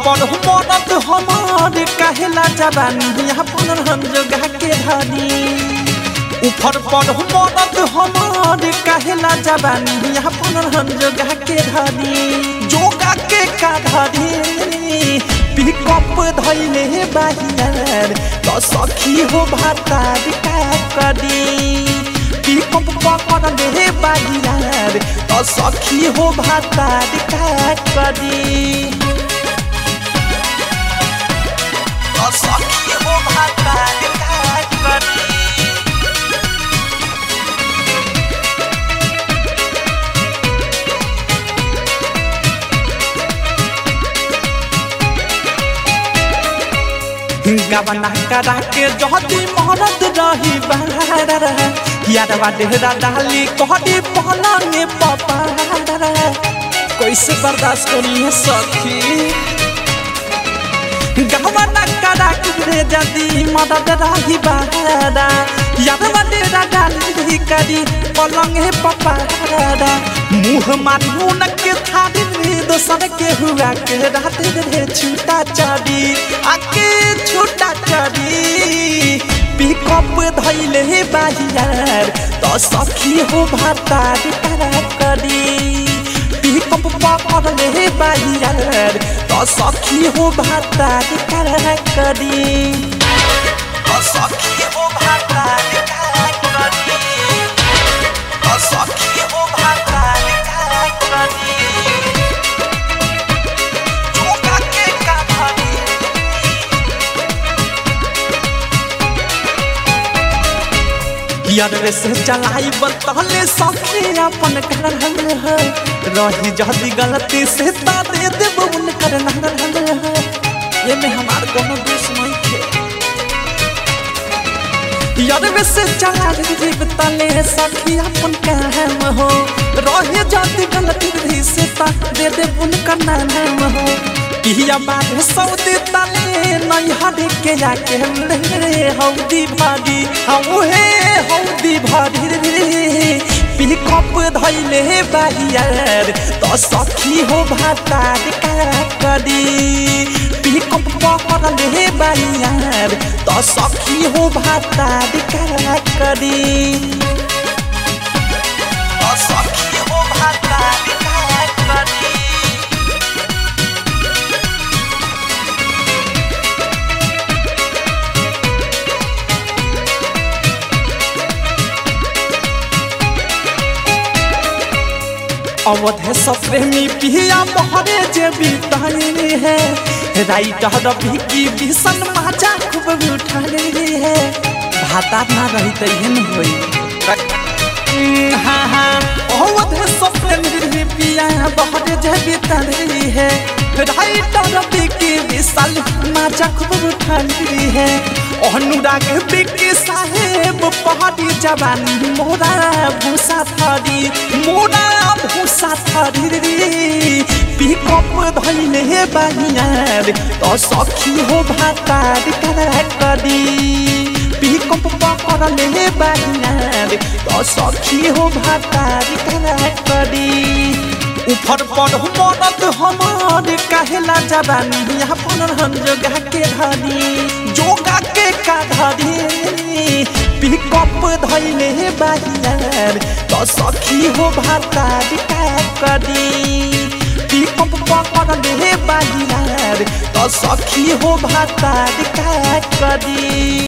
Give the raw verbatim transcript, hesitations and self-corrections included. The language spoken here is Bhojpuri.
पर मरद हमार कहेला जवानी अपन रंजगा के धनी ऊपर पर मरद हमार कहेला जवानी अपन रंजगा के धनी जोगा के का धनी पिकअप धैले बाहिर तो सखी हो भातार का कदी पिकअप पकड़ ले बाहिर तो सखी हो भातार का कदी तो सखी हो भातार का कदी गवना करा के जहती मरद रही बहार यादवा डेहरा डाली कहती पलंगे पपार कैसे बर्दाश्त करिए सखी गवना करा के जदी मरद रही बहार यादवा डेहरा डाली करी पलंगे पपार मुँह मारू न के थारी दोसर के हुआ के रात रे छूटा चढ़ी आके छूटा चढ़ी पिकअप धैले बाहिर तो सखी हो भातार करा करी पिकअप पकड़ ले बाहिर तो सखी हो भातार करा करी तो सखी हो भातार करा करी तो सखी हो भातार करा करी यादवे से चलाई बतले सखी अपन कर है रही जदी गलती से ता दे देब उन कर है ये में हमार कोनो दोष नहीं है यादवे से चलाई बतले सखी अपन काम हो रही जदी गलती से ता दे देब उन कर है किया बात सौदे तले नहीं हटे के जाके रे हौदी भादी हम हे हौदी भादी पिकअप धैले बाहिर तो सखी हो भातार का कदी पिकअप पकड़ ले बाहिर तो सखी हो भातार का कदी तो सखी हो भातार का कदी अवधे सप्रेमी पिया बहरे जे बीताई है राइटर विकी भीषण माजा खूब उठाले है भाता ना रही तहन होई हाँ हाँ अवधे सप्रेमी पिया बहरे जे बीताई है राइटर विकी भीषण माजा खूब उठाले है अनुराग विकी साहेब पहाड़ी जवानी मोरा भूसा थारी मोरा भूसा थारी पिकअप धैले बाहिर तो सखी हो भातार करा कदी पिकअप पकड़ ले बाहिर तो सखी हो भातार करा कदी ऊपर पर मरद हमार कहेला जवानी अपन रंजगा के धनी जोगा के का धनी पिकअप धैले बाहिर तो सखी हो भातार का कदी पिकअप पकड़ ले बाहिर तो सखी हो भातार का कदी।